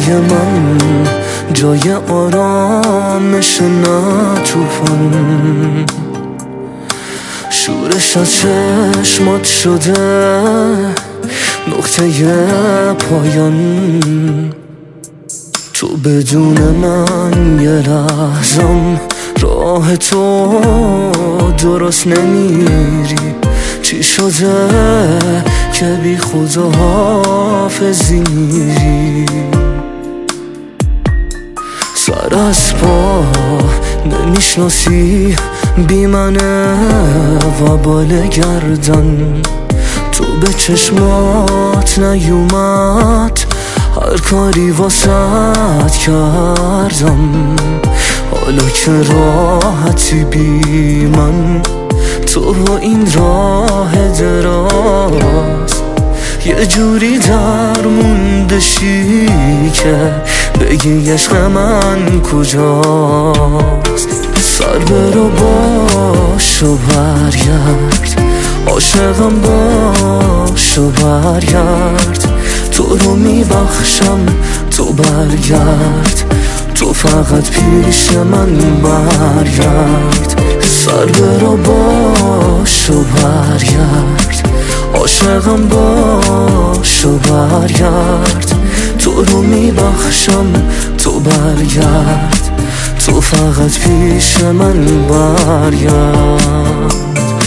دلای من جای آرامش نه توفان، شورش از چشمات شده نقطه پایان. تو بدون من یه لحظم راه تو درست نمیری. چی شده که بی خدا حافظی میری؟ سر از پا نمیشناسی بی منه و بال گردن. تو به چشمات نیومد هر کاری واسد کردم. حالا که راحتی بی من تو این راه دراز، یه جوری درمونده شی که بگی عشق من کجاست. سر برو باش و برگرد، عاشقم باش و برگرد. تو رو میبخشم تو برگرد، تو فقط پیش من برگرد. سر برو باش و برگرد، عاشقم باش و برگرد. تو رو میبخشم تو برگرد، تو فقط پیش من برگرد.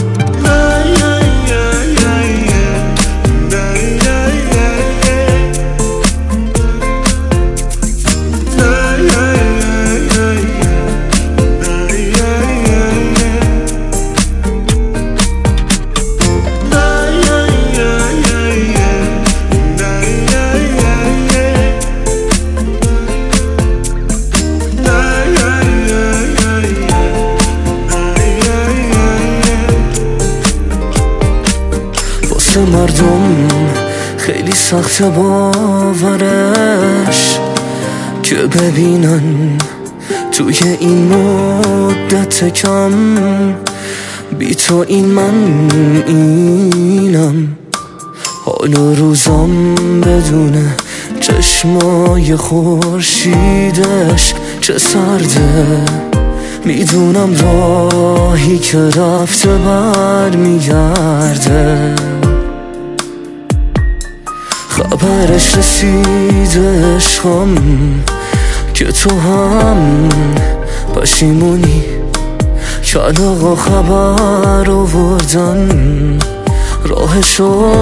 مردم خیلی سخت باورش که ببینن توی این مدت کم بی تو این من اینم. حالا روزم بدون چشمای خورشیدش چه سرده. میدونم راهی که رفته برمیگرده. خبرش رسیده عشقم که تو هم پشیمونی. کلاغا خبر آوردن راهشو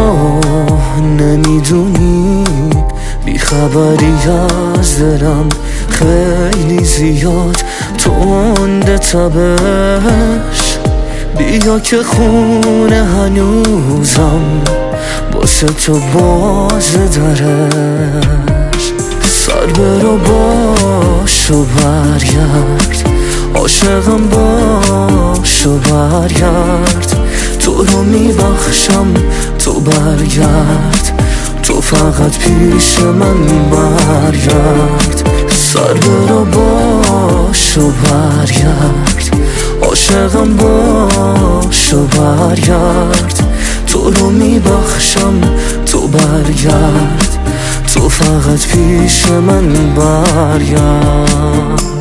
نمیدونی. بی خبری از دلم خیلی زیاد تنده تبش. بیا که خونه هنوزم واسه تو باز درش. سر برو باش و برگرد، عاشقم باش و برگرد. تو رو میبخشم تو برگرد، تو فقط پیش من برگرد. سر برو باش و برگرد، عاشقم باش و برگرد. تو رو میبخشم تو برگرد، تو فقط پیش من برگرد.